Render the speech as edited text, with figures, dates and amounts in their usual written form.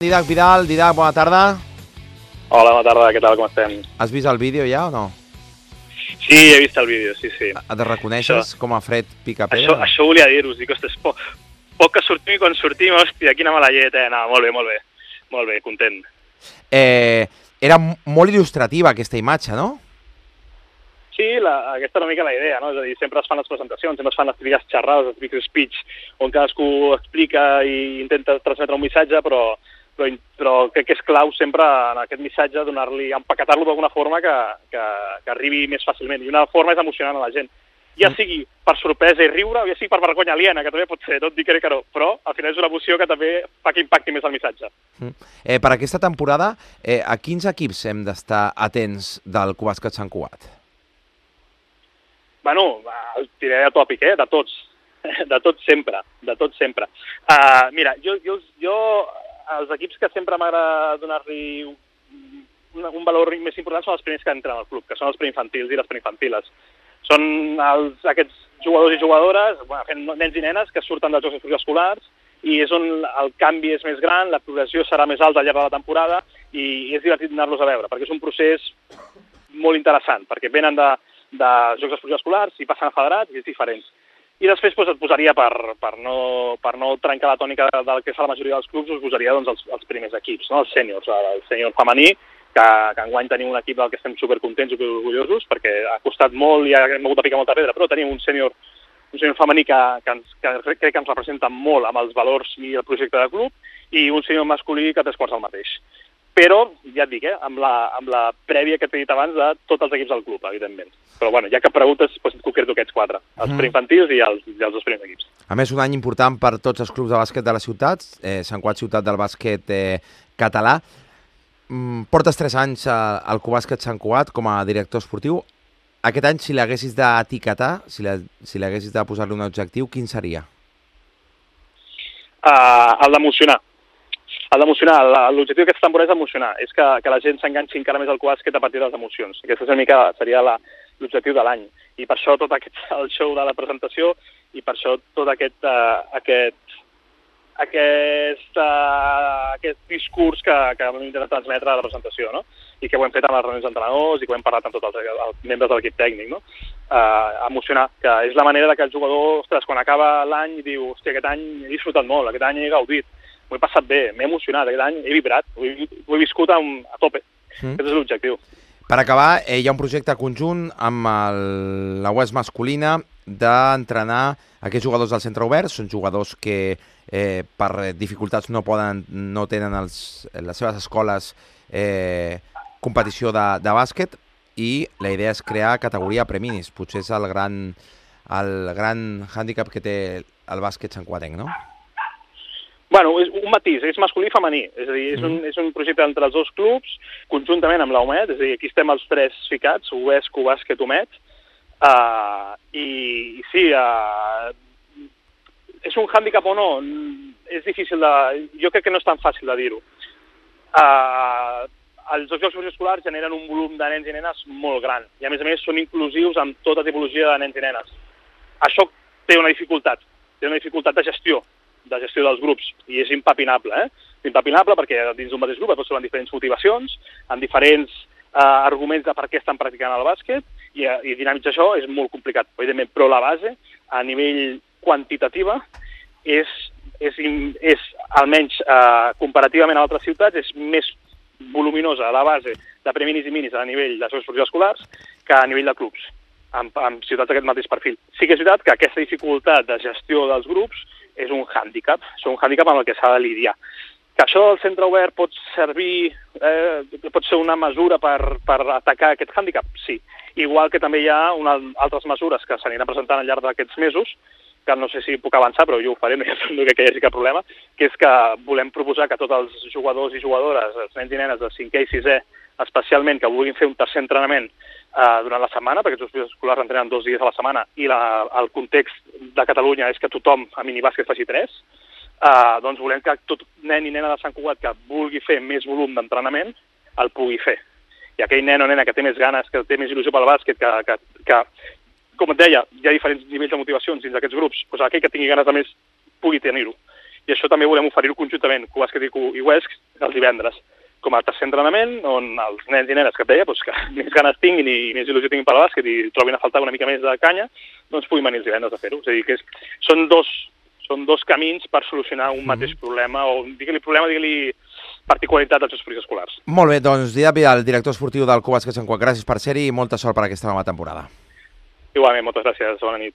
Didac Vidal, Didac, bona tarda. Hola, bona tarda, què tal, com estem? Has vist el vídeo ja o no? Sí, he vist el vídeo, sí. Et reconeixes com a Fred Picapedra? Això volia dir-vos, dic, ostres, poc que sortim i quan sortim, hòstia, quina mala llet, No, molt bé, content. Era molt il·lustrativa aquesta imatge, no? Sí, aquesta és una mica la idea, no? És a dir, sempre es fan les presentacions, sempre es fan les típiques xerrades, els típics speech, on cadascú explica i intenta transmetre un missatge, però crec que és clau sempre en aquest missatge donar-li, empaquetar-lo d'alguna forma que arribi més fàcilment. I una forma és emocionant a la gent. Ja sigui per sorpresa i riure, o ja sigui per vergonya aliena, que també pot ser, no et dic que no, però al final és una emoció que també fa que impacti més el missatge. Per aquesta temporada, a quins equips hem d'estar atents del Cubàsquet Sant Cugat? Bueno, el tiraré de tòpic, de tots. De tots sempre. Mira, jo els equips que sempre m'agrada donar-li un valor més important són els primers que entren al club, que són els preinfantils i les preinfantiles. Són aquests jugadors i jugadores, nens i nenes que surten dels Jocs Escolars i és on el canvi és més gran, la progressió serà més alta al llarg de la temporada i és divertit anar-los a veure, perquè és un procés molt interessant, perquè venen de Jocs Escolars i passen a federats i és diferent. I després et posaria, per no trencar la tònica del que fa la majoria dels clubs, us posaria els primers equips, no? Els sèniors, el sènior femení, que enguany tenim un equip del que estem supercontents i orgullosos, perquè ha costat molt i hem hagut de picar molta pedra, però tenim un sènior femení que crec que ens representa molt amb els valors i el projecte de club, i un sènior masculí que 3/4 el mateix. Però, ja et dic, amb la prèvia que t'he dit abans de tots els equips del club, evidentment. Però, bueno, ja que preguntes, doncs et concreto aquests 4, els preinfantils i els dos primers equips. A més, un any important per tots els clubs de bàsquet de la ciutat, Sant Cugat, ciutat del bàsquet català. Portes 3 anys al Cubàsquet Sant Cugat com a director esportiu. Aquest any, si l'haguessis d'etiquetar, si l'haguessis de posar-li un objectiu, quin seria? El d'emocionar. L'objectiu d'aquesta temporada és emocionar, és que la gent s'enganxi encara més al Cubàsquet a partir de les emocions. Aquesta seria l'objectiu de l'any. I per això tot el show de la presentació i per això tot aquest discurs que hem intentat transmetre a la presentació, no? I que ho hem fet amb les reunions d'entrenadors i que ho hem parlat amb tots els membres de l'equip tècnic, no? Emocionar, que és la manera que el jugador, ostres, quan acaba l'any diu, hòstia, aquest any he disfrutat molt, aquest any he gaudit, m'ho he passat bé, m'he emocionat, aquest any he vibrat, ho he viscut a tope. Aquest és l'objectiu. Per acabar, hi ha un projecte conjunt amb la UES masculina d'entrenar aquests jugadors del centre obert. Són jugadors que per dificultats no tenen les seves escoles competició de bàsquet i la idea és crear categoria preminis. Potser és el gran hàndicap que té el bàsquet santcugatenc, no? Bueno, és un matís, és masculí i femení, és a dir, és un projecte entre els dos clubs, conjuntament amb l'UMET, és a dir, aquí estem els 3 ficats, UES, Cubàsquet, UMET, i sí, és un hàndicap o no? És difícil jo crec que no és tan fàcil de dir-ho. Els dos Jocs Escolars generen un volum de nens i nenes molt gran, i a més són inclusius amb tota tipologia de nens i nenes. Això té una dificultat de gestió dels grups, i és impepinable, impepinable perquè dins d'un mateix grup es troben diferents motivacions, amb diferents arguments de per què estan practicant el bàsquet, i dinamitzar això és molt complicat, evidentment, però la base, a nivell quantitativa, és almenys comparativament a altres ciutats, és més voluminosa la base de preminis i minis a nivell de Jocs Esportius Escolars que a nivell de clubs, amb ciutats d'aquest mateix perfil. Sí que és veritat que aquesta dificultat de gestió dels grups és un hàndicap amb el que s'ha de lidiar. Que això del centre obert pot servir, pot ser una mesura per atacar aquest hàndicap? Sí. Igual que també hi ha altres mesures que s'aniran presentant al llarg d'aquests mesos, que no sé si puc avançar, però jo ho faré, no crec que hi hagi cap problema, que és que volem proposar que tots els jugadors i jugadores, els nens i nenes de 5è i 6è, especialment que vulguin fer un tercer entrenament durant la setmana, perquè els esports escolars entrenen 2 dies a la setmana i el context de Catalunya és que tothom a minibàsquet faci 3, doncs volem que tot nen i nena de Sant Cugat que vulgui fer més volum d'entrenament el pugui fer. I aquell nen o nena que té més ganes, que té més il·lusió pel bàsquet, que com et deia, hi ha diferents nivells de motivacions dins d'aquests grups, doncs aquell que tingui ganes de més pugui tenir-ho. i això també volem oferir-ho conjuntament, Cubàsquet i UESC, els divendres, com a tercer entrenament, on els nens i nenes que et deia, doncs, que més ganes tinguin i més il·lusió tinguin per al bàsquet i trobin a faltar una mica més de canya, doncs puguin venir els divendres a fer-ho. És a dir, que són dos camins per solucionar un mateix problema, o digue-li problema, digue-li particularitat dels esports escolars. Molt bé, doncs Dídac Vidal, director esportiu del Cubàsquet Sant Cugat, gràcies per ser-hi i molta sort per aquesta nova temporada. Igualment, moltes gràcies, bona nit.